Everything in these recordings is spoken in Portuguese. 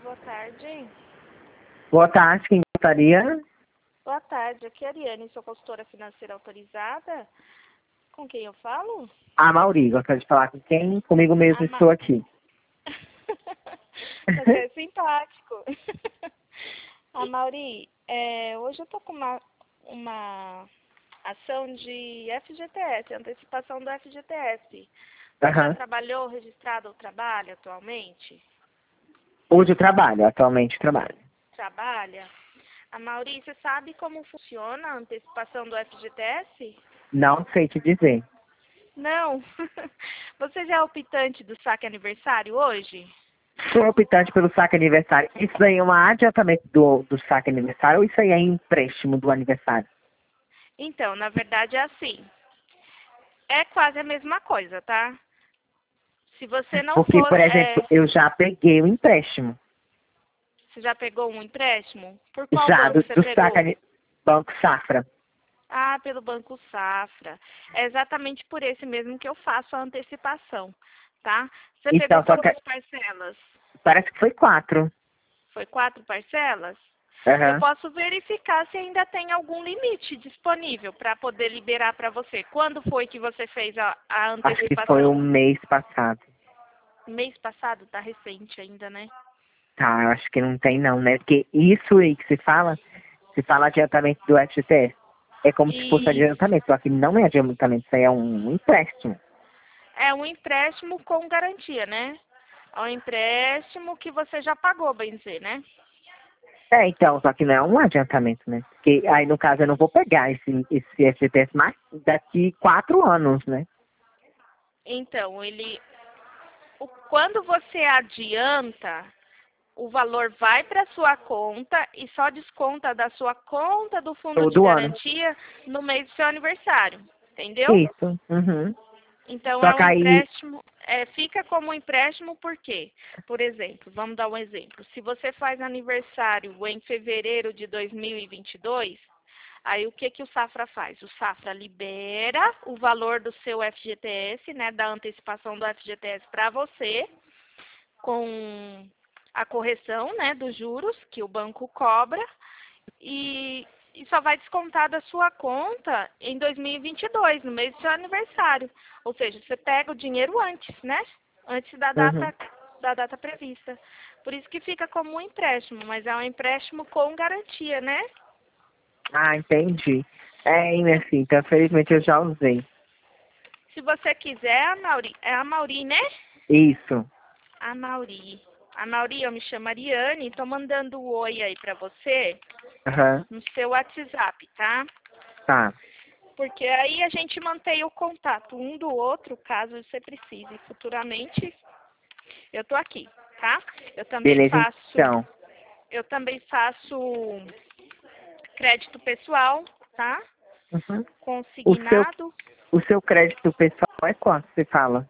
boa tarde. Boa tarde, quem gostaria? Boa tarde, aqui é a Ariane, sou consultora financeira autorizada. Com quem eu falo? A Mauri, gostaria de falar com quem? Comigo mesmo estou aqui. Você é simpático. A Mauri, hoje eu tô com uma ação de FGTS, antecipação do FGTS. Você já trabalhou, registrado ou trabalha atualmente? Hoje eu trabalho, atualmente trabalho. Trabalha? A Mauri, você sabe como funciona a antecipação do FGTS? Não sei te dizer. Não. Você já é optante do saque aniversário hoje? Sou optante pelo saque aniversário. Isso daí é um adiantamento do saque aniversário ou isso aí é empréstimo do aniversário? Então, na verdade é assim. É quase a mesma coisa, tá? Se você não Porque, for... por exemplo, eu já peguei o empréstimo. Você já pegou um empréstimo? Por qual Já, banco do você pegou? Banco Safra. Ah, pelo Banco Safra. É exatamente por esse mesmo que eu faço a antecipação, tá? Você Então, pegou só que quantas parcelas? parece que foi 4. Foi 4 parcelas? Eu Aham. posso verificar se ainda tem algum limite disponível para poder liberar para você. Quando foi que você fez a Acho que foi o antecipação? mês passado. Mês passado? Tá recente ainda, né? Tá, eu acho que não tem não, né? Porque isso aí que se fala adiantamento do FGTS. É como se fosse E adiantamento, só que não é adiantamento, isso aí é um empréstimo. é um empréstimo com garantia, né? É um empréstimo que você já pagou, bem dizer, né? É, então, só que não é um adiantamento, né? Porque aí, no caso, eu não vou pegar esse FGTS mais daqui 4 anos, né? Então, quando você adianta, o valor vai para sua conta e só desconta da sua conta do fundo de Todo ano. garantia no mês do seu aniversário, entendeu? Isso. Uhum. Então Só é que um aí, empréstimo, fica como um empréstimo por quê? Por exemplo, vamos dar um exemplo. Se você faz aniversário em fevereiro de 2022, aí o que o Safra faz? O Safra libera o valor do seu FGTS, né, da antecipação do FGTS para você, com a correção, né, dos juros que o banco cobra e só vai descontar da sua conta em 2022, no mês do seu aniversário. Ou seja, você pega o dinheiro antes, né? Antes uhum. da data prevista. Por isso que fica como um empréstimo, mas é um empréstimo com garantia, né? Ah, entendi. É, minha filha, então, felizmente eu já usei. Se você quiser, é a Mauri, né? Isso. A Mauri. A Mauri, eu me chamo Ariane, tô mandando um oi aí pra você Aham. no seu WhatsApp, tá? Tá. Porque aí a gente mantém o contato um do outro, caso você precise futuramente. Eu tô aqui, tá? Beleza, então. Eu também faço crédito pessoal, tá? Uhum. O seu, Consignado. o seu crédito pessoal é quanto, você fala?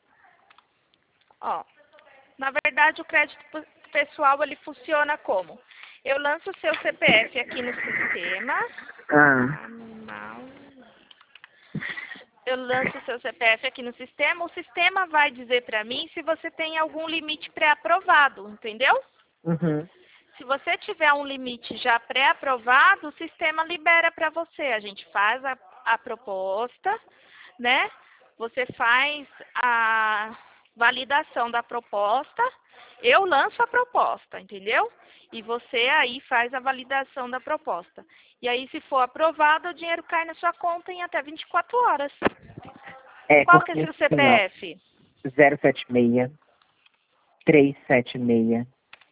Ó, na verdade o crédito pessoal ele funciona como? Eu lanço o seu CPF aqui no sistema. Ah, Eu lanço o seu CPF aqui no sistema, o sistema vai dizer para mim se você tem algum limite pré-aprovado, entendeu? uhum. Se você tiver um limite já pré-aprovado, o sistema libera para você. A gente faz a proposta, né? Você faz a validação da proposta, eu lanço a proposta, entendeu? E você aí faz a validação da proposta. E aí, se for aprovado, o dinheiro cai na sua conta em até 24 horas. É, Qual que é porque seu assim, ó, CPF? 076 376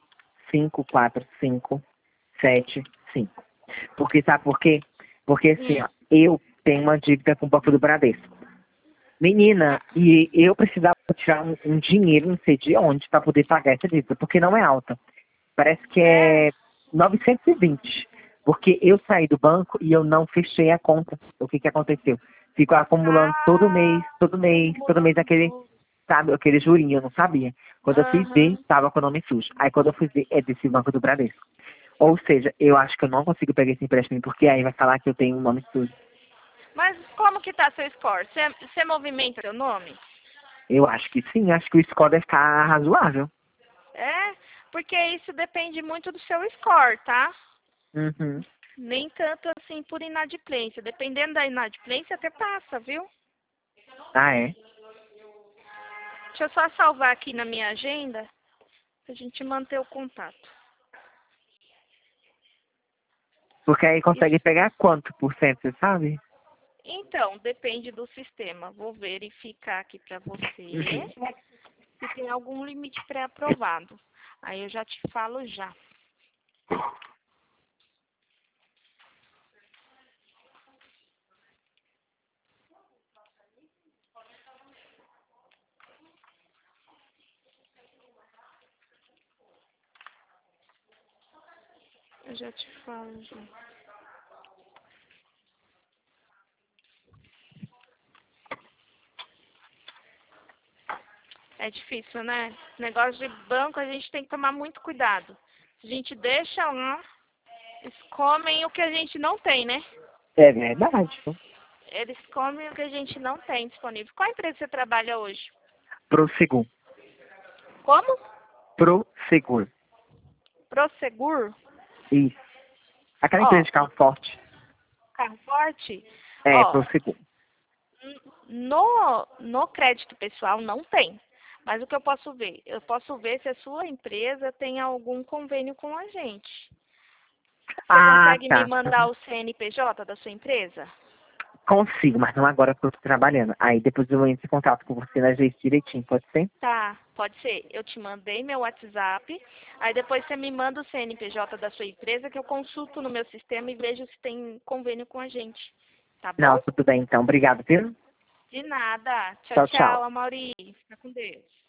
54575. Porque sabe por quê? Porque assim, ó, eu tenho uma dívida com o Banco do Bradesco. Menina, e eu precisava tirar um dinheiro, não sei de onde, para poder pagar essa dívida, porque não é alta. Parece que é 920. Porque eu saí do banco e eu não fechei a conta. O que que aconteceu? Fico acumulando todo mês aquele, sabe, aquele jurinho, eu não sabia. Quando eu fui ver, Aham. tava com o nome sujo. Aí quando eu fui ver, é desse Banco do Bradesco. Ou seja, eu acho que eu não consigo pegar esse empréstimo, porque aí vai falar que eu tenho um nome sujo. Mas como que tá seu score? Você movimenta seu nome? Eu acho que sim, acho que o score deve estar razoável. É? porque isso depende muito do seu score, tá? Uhum. Nem tanto assim por inadimplência. Dependendo da inadimplência, até passa, viu? Ah, é? Deixa eu só salvar aqui na minha agenda pra gente manter o contato. Porque aí consegue Isso. pegar quanto por cento, você sabe? Então, depende do sistema. Vou verificar aqui pra você se tem algum limite pré-aprovado. Aí eu já te falo já. Eu já te falo já. É difícil, né? Negócio de banco a gente tem que tomar muito cuidado. Se a gente deixa lá, eles comem o que a gente não tem, né? É verdade. Eles comem o que a gente não tem disponível. Qual empresa você trabalha hoje? Prosegur. Como? Prosegur. Prosegur? Isso. Aquela empresa Ó, de carro forte. carro forte? É, Ó, Prosegur. no crédito pessoal não tem. Mas o que eu posso ver? Eu posso ver se a sua empresa tem algum convênio com a gente. Você Ah, consegue me tá. mandar o CNPJ da sua empresa? Consigo, mas não agora porque eu tô trabalhando. Aí depois eu entro em contato com você na agência direitinho, pode ser? Tá, pode ser. Eu te mandei meu WhatsApp, aí depois você me manda o CNPJ da sua empresa que eu consulto no meu sistema e vejo se tem convênio com a gente. Tá bom? Não, tudo bem então. Obrigado, viu? De nada. Tchau, Tchau, tchau. tchau, Amaury. Fica com Deus.